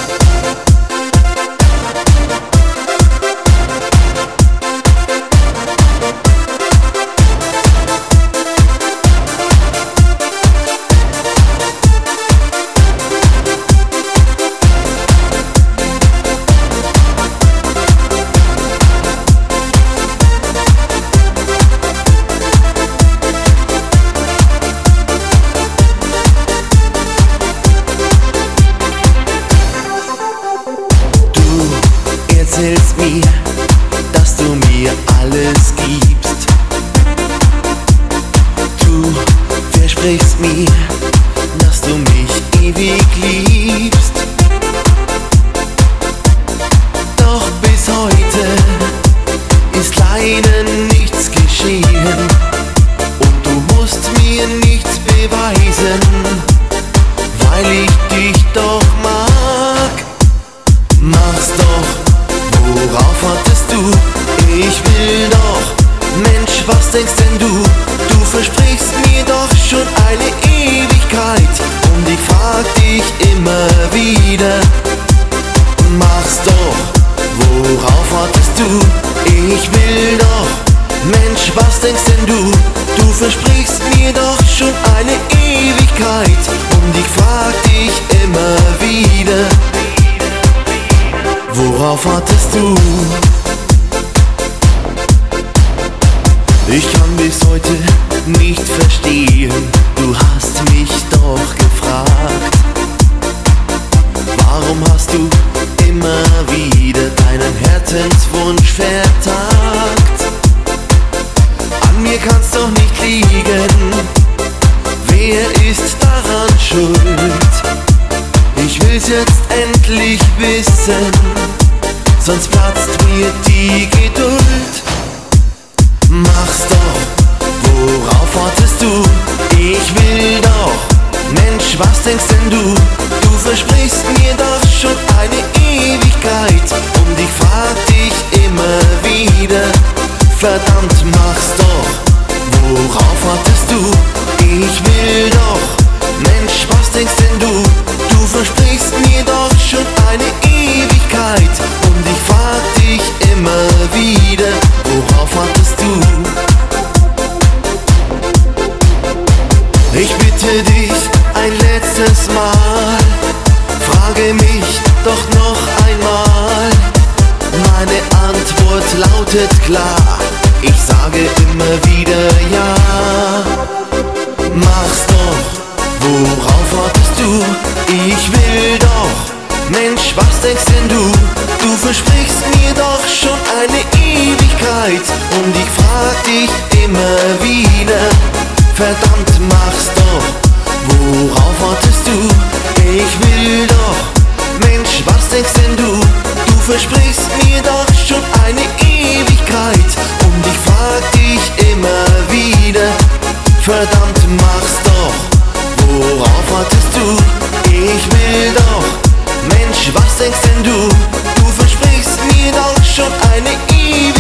Erzählst mir, dass du mir alles gibst. Du versprichst mir, dass du mich ewig liebst. Doch bis heute ist leider nichts geschehen und du musst mir nichts beweisen, weil ich dich doch mag. Mach's doch, worauf wartest du? Ich will doch, Mensch, was denkst denn du? Du versprichst mir doch schon eine Ewigkeit und ich frag dich immer wieder. Mach's doch, worauf wartest du? Ich will doch, Mensch, was denkst denn du? Du versprichst mir doch schon eine Ewigkeit und ich frag dich immer wieder. Worauf wartest du? Ich kann bis heute nicht verstehen, du hast mich doch gefragt. Warum hast du immer wieder deinen Herzenswunsch vertagt? An mir kann's doch nicht liegen, wer ist daran schuld? Ich will's jetzt endlich wissen, sonst platzt mir die Geduld. Mach's doch, worauf wartest du? Ich will doch, Mensch, was denkst denn du? Du versprichst mir doch schon eine Ewigkeit und ich frag dich immer wieder. Verdammt, mach's doch, worauf wartest du? Ich will doch, Mensch, was denkst denn du? Du versprichst mir doch schon eine Ewigkeit und ich frag dich immer wieder, worauf wartest du? Ich bitte dich ein letztes Mal, frage mich doch noch einmal. Meine Antwort lautet klar, ich sage immer wieder ja. Mach's doch, worauf wartest du? Ich will doch, Mensch, was denkst denn du? Du versprichst mir doch schon eine Ewigkeit und ich frag dich immer wieder. Verdammt, mach's doch, worauf wartest du? Ich will doch, Mensch, was denkst denn du? Du versprichst mir doch schon eine Ewigkeit und ich frag dich immer wieder. Verdammt, mach's doch, worauf wartest du? Ich will doch, Mensch, was denkst denn du? Du versprichst mir doch schon eine Ewigkeit